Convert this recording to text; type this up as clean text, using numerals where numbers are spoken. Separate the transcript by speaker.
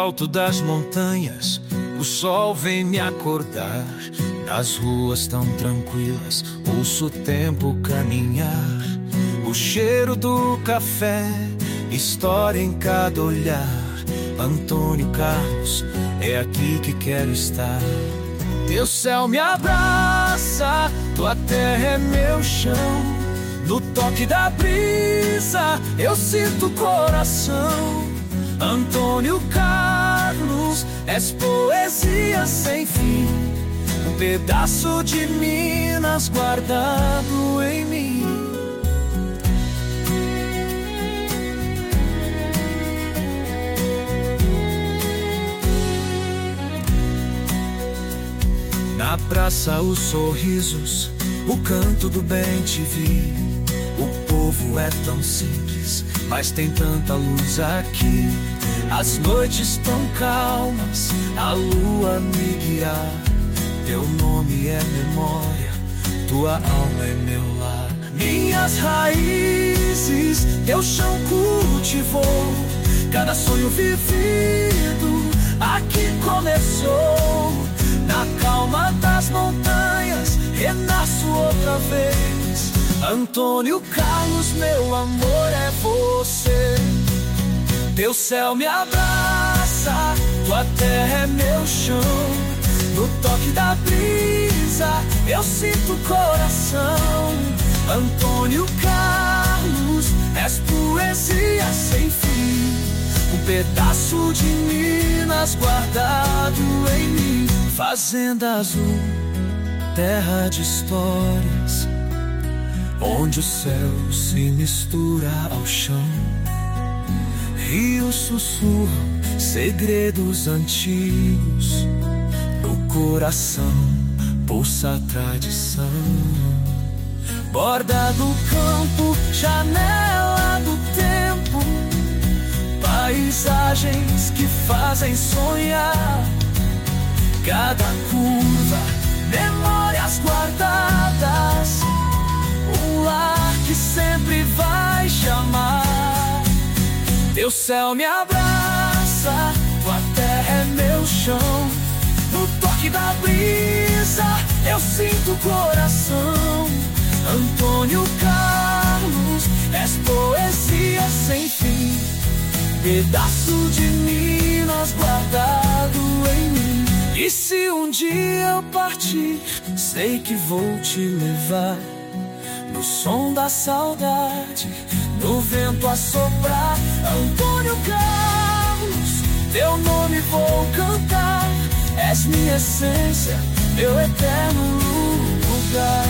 Speaker 1: alto das montanhas, o sol vem me acordar. Nas ruas tão tranquilas, ouço o tempo caminhar. O cheiro do café, história em cada olhar. Antônio Carlos, é aqui que quero estar. Teu céu me abraça, tua terra é meu chão. No toque da brisa, eu sinto o coração. Antônio Carlos, és poesia sem fim. Um pedaço de Minas guardado em mim. Na praça os sorrisos, o canto do bem te vi. O povo é tão simples, mas tem tanta luz aqui. As noites tão calmas, a lua me guiar. Teu nome é memória, tua alma é meu lar. Minhas raízes, teu chão cultivou. Cada sonho vivido aqui começou. Na calma das montanhas, renasço outra vez. Antônio Carlos, meu amor, é você. Teu céu me abraça, tua terra é meu chão. No toque da brisa, eu sinto o coração. Antônio Carlos, és poesia sem fim. Um pedaço de Minas guardado em mim. Fazenda azul, terra de histórias, onde o céu se mistura ao chão. Rios sussurram segredos antigos. No coração pulsa a tradição. Borda do campo, janela do tempo. Paisagens que fazem sonhar. Cada curva, memórias guardadas. Um lar que sempre vai chamar. Teu céu me abraça, tua terra é meu chão. No toque da brisa, eu sinto o coração. Antônio Carlos, és poesia sem fim. Pedaço de Minas guardado em mim. E se um dia eu partir, sei que vou te levar. No som da saudade, no vento a soprar. Antônio Carlos, teu nome vou cantar. És minha essência, meu eterno lugar.